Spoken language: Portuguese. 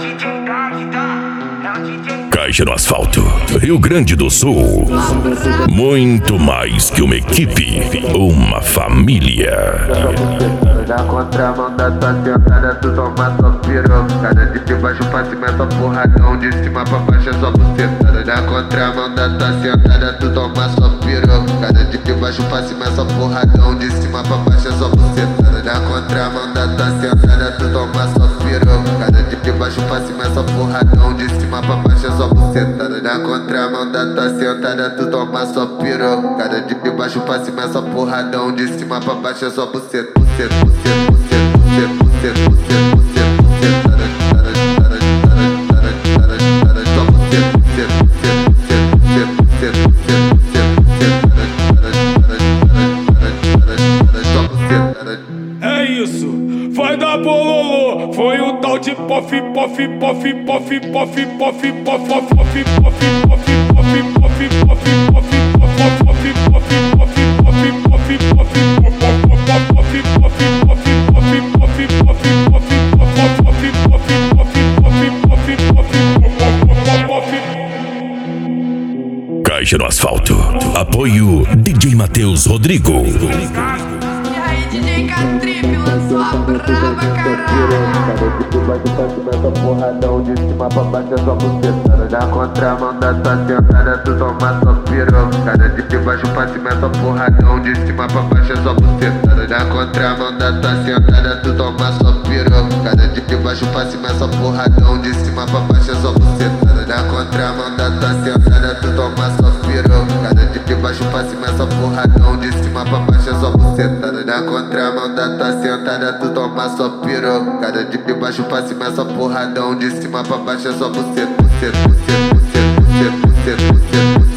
Caixa no Asfalto, Rio Grande do Sul. Muito mais que uma equipe, uma família. Na contramão da tua sentada, tu toma só pirocada. De baixo pra cima é só porradão, de cima pra baixo é só bucetada. Na contramão da tua sentada, tu toma só pirocada. De baixo pra cima é só porradão, de cima pra baixo é só bucetada. Na contramão da tua sentada, tu toma só pirocada. De baixo pra cima é só porradão, de cima pra baixo é só bucetada. Na contramão da tua sentada, tu toma só pirocada. De baixo pra cima é só porradão, de cima pra baixo é só buceta. É isso, vai dar bololô. Foi o tal de pof, pof, pof, pof, pof, pof, pof, pof, pof, pof, Caixa no Asfalto. Apoio DJ Matheus Rodrigo. E aí, DJ Catripe, lançou a brava, caralho. De baixo pra cima é só porradão, de cima pra baixo é só bucetada. Na contramão da tua sentada, tu toma só pirocada. De baixo pra cima é só porradão, de cima pra baixo é só bucetada. Na contramão da tua sentada, tu toma só pirocada. De baixo pra cima é só porradão, de cima pra baixo é só bucetada. Na contramão da tua sentada, tu toma só pirocada. De baixo pra cima é só porradão, de cima pra baixo é só bucetada. Na contramão da tua sentada, tu toma só pirocada. De baixo pra cima é só porradão, de cima pra baixo é só buceta, buceta, buceta, buceta, buceta, buceta, buceta.